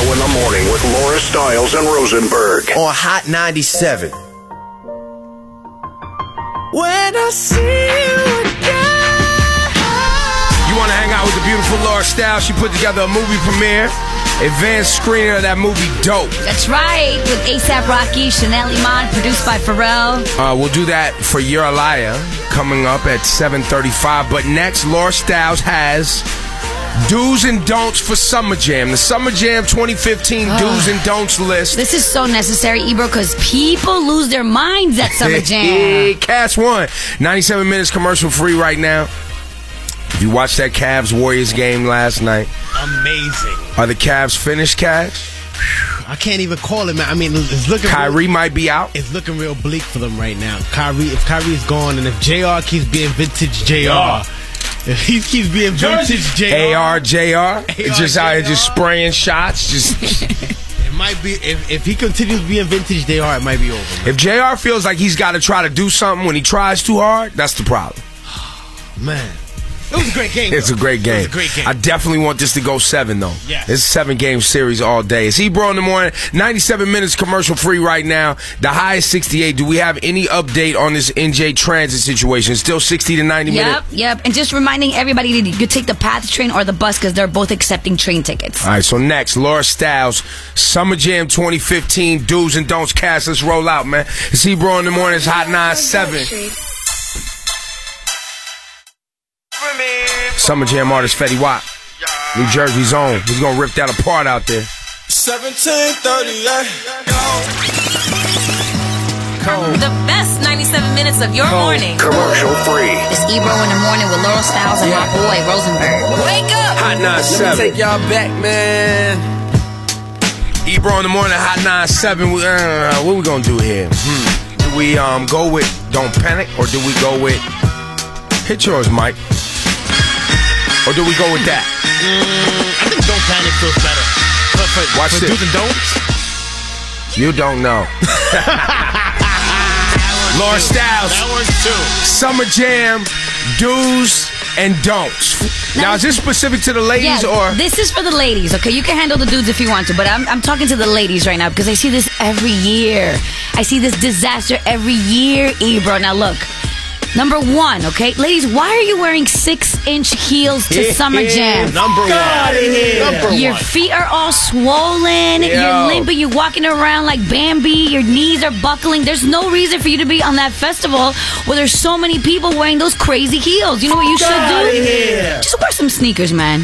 in the morning with Laura Stiles and Rosenberg. On Hot 97. When I see you again. You want to hang out with the beautiful Laura Stiles? She put together a movie premiere. Advanced screening of that movie, Dope. That's right, with A$AP Rocky, Chanel Iman, produced by Pharrell. We'll do that for Your Aliyah coming up at 7:35. But next, Laura Stiles has do's and don'ts for Summer Jam. The Summer Jam 2015 do's and don'ts list. This is so necessary, Ebro, because people lose their minds at Summer Jam. Cash One. 97 minutes commercial free right now. If you watched that Cavs-Warriors game last night. Amazing. Are the Cavs finished, Cash? I can't even call it, man. I mean, it's looking... Kyrie might be out. It's looking real bleak for them right now. If Kyrie's gone, and if JR keeps being vintage JR... If he keeps being vintage JR... AR-JR? Just out here just spraying shots? It might be... If he continues being vintage JR, it might be over, man. If JR feels like he's got to try to do something when he tries too hard, that's the problem. Man. It was a great game. It's a great game. It was a great game. I definitely want this to go 7, though. Yes. It's a 7-game series all day. It's Ebro in the morning. 97 minutes commercial free right now. The high is 68. Do we have any update on this NJ Transit situation? Still 60 to 90 minutes? Yep. And just reminding everybody that you could take the PATH train or the bus because they're both accepting train tickets. All right, so next, Laura Stiles, Summer Jam 2015, do's and don'ts cast. Let's roll out, man. It's Ebro in the morning. It's Hot 97. Summer Jam artist Fetty Wap, New Jersey's own. He's gonna rip that apart out there. 17:38. The best 97 minutes of your morning. Commercial free. It's Ebro in the morning with Laura Stiles and my boy Rosenberg. Wake up! Hot 97. Let me take y'all back, man. Ebro in the morning, Hot 97. What we gonna do here? Do we go with Don't Panic, or do we go with Hit Yours, Mike? Or do we go with that? I think Don't Panic feels better. Watch for this. do's and don'ts? You don't know. Laura Stiles. That works too. Summer Jam, do's and don'ts. Now, is this specific to the ladies or? This is for the ladies, okay? You can handle the dudes if you want to, but I'm talking to the ladies right now because I see this every year. I see this disaster every year, Ebro. Now, look. Number 1, okay? Ladies, why are you wearing 6-inch heels to Summer Jam? Number one. Your feet are all swollen. You're limping. You're walking around like Bambi. Your knees are buckling. There's no reason for you to be on that festival where there's so many people wearing those crazy heels. You know what you should do? Just wear some sneakers, man.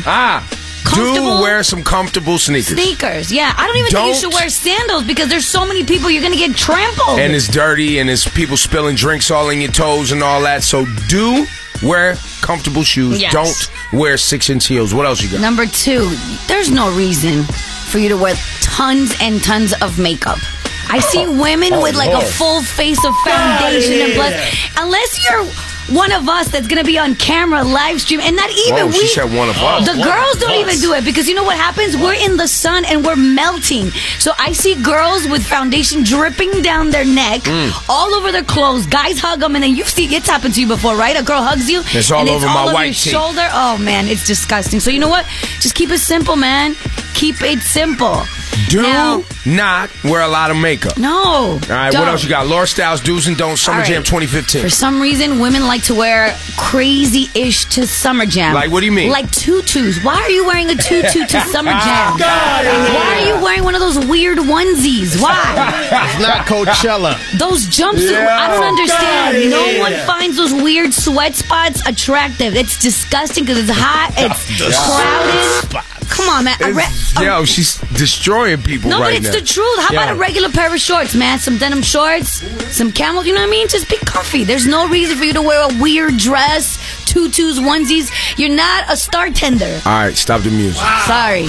Do wear some comfortable sneakers. Yeah. I don't even think you should wear sandals because there's so many people you're going to get trampled. And it's dirty and it's people spilling drinks all in your toes and all that. So do wear comfortable shoes. Yes. Don't wear 6-inch heels. What else you got? Number 2, there's no reason for you to wear tons and tons of makeup. I see women with like a full face of foundation and blush. Unless you're one of us that's going to be on camera live stream, and not even she said one of us. The girls don't even do it because you know what happens? We're in the sun and we're melting. So I see girls with foundation dripping down their neck, all over their clothes. Guys hug them, and then it's happened to you before, right? A girl hugs you, it's all over my white your tee. shoulder. Oh man, it's disgusting. So you know what? Just keep it simple, man. Keep it simple. Do not wear a lot of makeup. No. All right, what else you got? Laura Stiles, do's and don'ts, Summer Jam 2015. For some reason, women like to wear crazy-ish to Summer Jam. Like, what do you mean? Like tutus. Why are you wearing a tutu to Summer Jam? Why are you wearing one of those weird onesies? Why? It's not Coachella. Those jumpsuits, I don't understand. No one finds those weird sweat spots attractive. It's disgusting because it's hot, it's crowded. Come on, man. She's destroying people right now. No, but it's the truth. How about a regular pair of shorts, man? Some denim shorts, some camel, you know what I mean? Just be comfy. There's no reason for you to wear a weird dress, tutus, onesies. You're not a star tender. All right, stop the music. Wow. Sorry.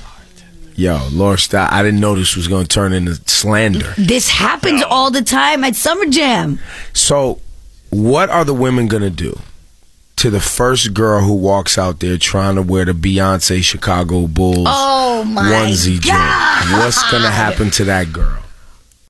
Yo, Laura Stiles, I didn't know this was going to turn into slander. This happens all the time at Summer Jam. So, what are the women going to do to the first girl who walks out there trying to wear the Beyonce Chicago Bulls onesie joint? What's going to happen to that girl?